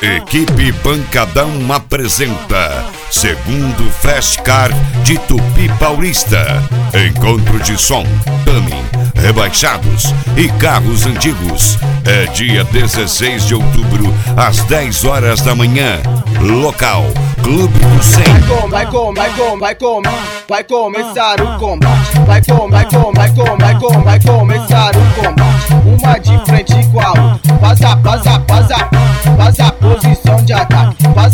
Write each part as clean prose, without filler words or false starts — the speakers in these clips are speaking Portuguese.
Equipe Pancadão apresenta segundo Flashcar de Tupi Paulista. Encontro de som, tuning, rebaixados e carros antigos. É dia 16 de outubro, às 10 horas da manhã. Local, Clube do 100. Vai começar o combate. Vai começar o combate. Uma de frente com a outra. Faz a posição de ataque. Faz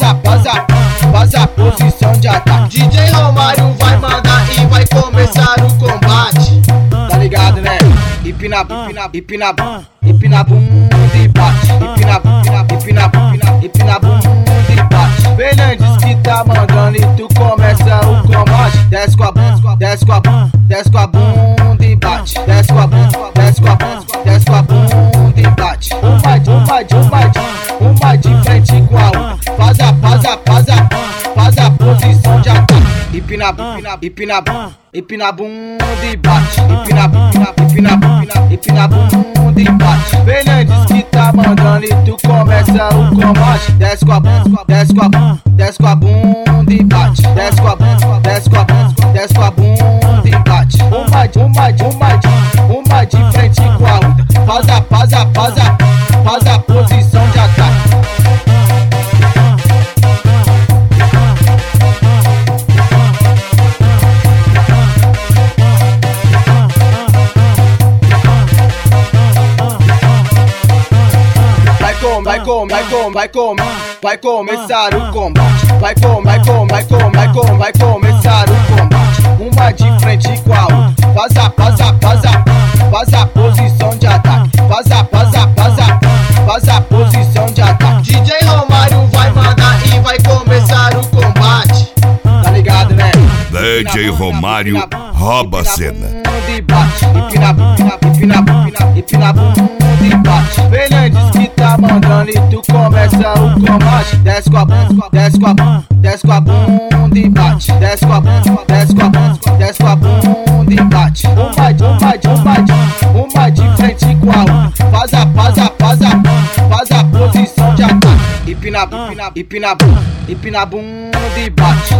a posição de ataque. DJ Romário vai mandar e vai começar o combate. Tá ligado, né? Empina bum e bate. Empina bum e bate. Fernandes que tá mandando e tu começa o combate. Desce com a bunda e bate. Desce com a bunda e bate. Uma de frente com a outra. Faz a posição de ataque. Empina bum e bate. Empina bum e bate. Fernandes que tá mandando e tu começa o combate. Desce com a bunda e bate. Desce com a bunda e bate. Uma de frente com a outra. Faz a posição de ataque. Vai começar o combate. Vai começar o combate. Uma de frente com a outra. Faz a posição de ataque. Faz a posição de ataque. DJ Romário vai mandar e vai começar o combate. Tá ligado, né? DJ Romário rouba a cena. Empina bum e bate. Fernandes que tá mandando e tu começa o combate. Desce com a bunda e bate. Desce com a bunda e bate. Uma de frente com a outra. Faz a posição de ataque. Empina bum e bate.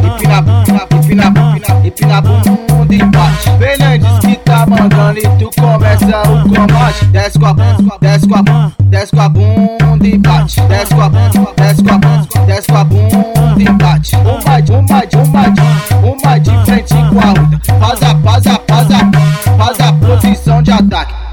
Empina bum e bate. Fernandes que tá mandando e tu começa o combate. Desce com a bunda e bate. Desce com a bunda e bate. Uma de frente com a outra. Faz a posição de ataque.